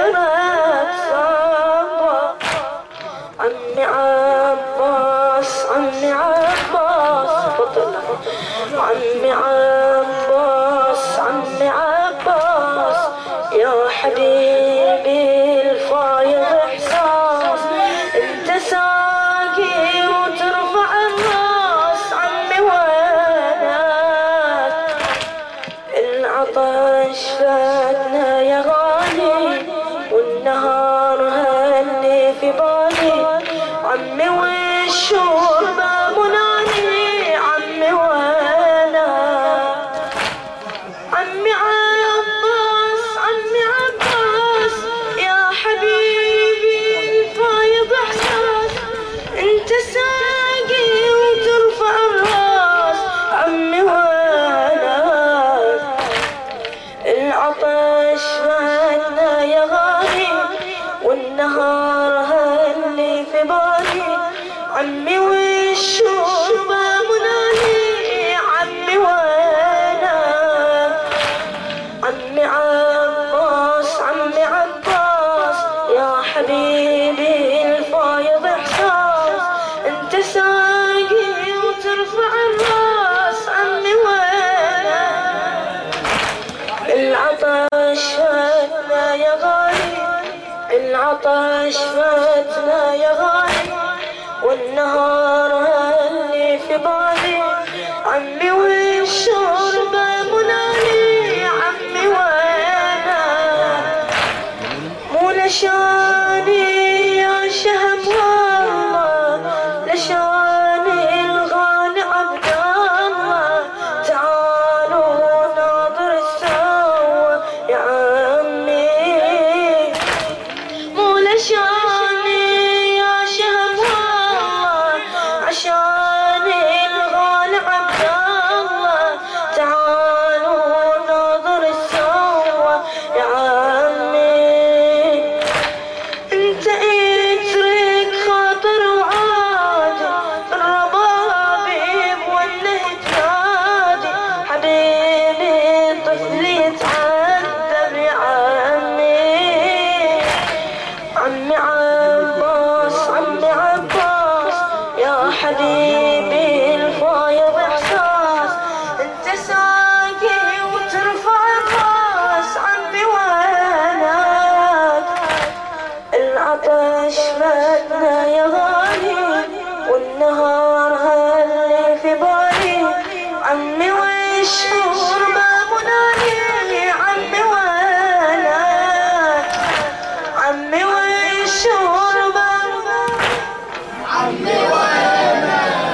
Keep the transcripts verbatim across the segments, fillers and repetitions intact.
شرب صبا عمي عباس عمي عباس بطل عمي عباس عمي عباس يا حبيبي الفايض احساس انت ساقي وترفع الراس عمي وينك العطش فاتنا يا غالي والنهار هلي في بالي عمي والشوربة مناني عمي وينك عمي عباس عمي عباس يا حبيبي الفايض احساس انت ساقي وترفع الراس عمي وينك العطش فاتنا يا غالي والنهار هلي في بالي عمي والشوربة مناني عمي وينك عمي عباس عمي عباس يا حبيبي الفايض احساس انت ساقي وترفع الراس عمي وينك العطش فاتنا يا غالي العطش فاتنا يا غالي والنهار هلي في بالي عمي والشوربة مناني عمي وينك مو لشاني يا شهم والله لشاني الغالي عبد الله تعالوا ناظر السوا يا عمي مو لشاني يا شهم والله عشاني الغالي عبد الله تعالوا ناظر السوا يا عمي انت اترك خاطر وعادي الربابيب والنهج نادي حبيبي طفلي يتعذب يا عمي عمي عباس عمي عباس يا حبيبي الفايض احساس انت ساقي وترفع الراس عمي وينك العطش فاتنا يا غالي والنهار هلي في بالي عمي والشوربة مناني عمي وينك عمي والشوربة عمي وينك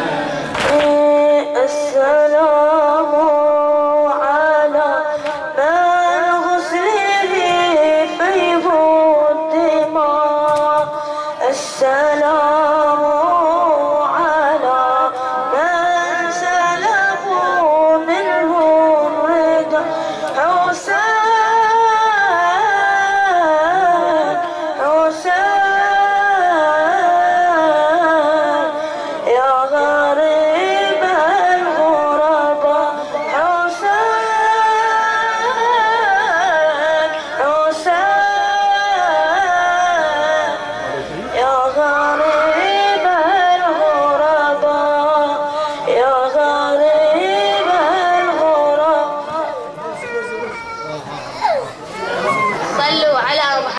السلام على من غسله فيض الدماء السلام على من سلبوا منه الرضا حسين حسين يا غريب الغرباء حسين حسين يا غريب الغرباء يا غريب الغرباء صلوا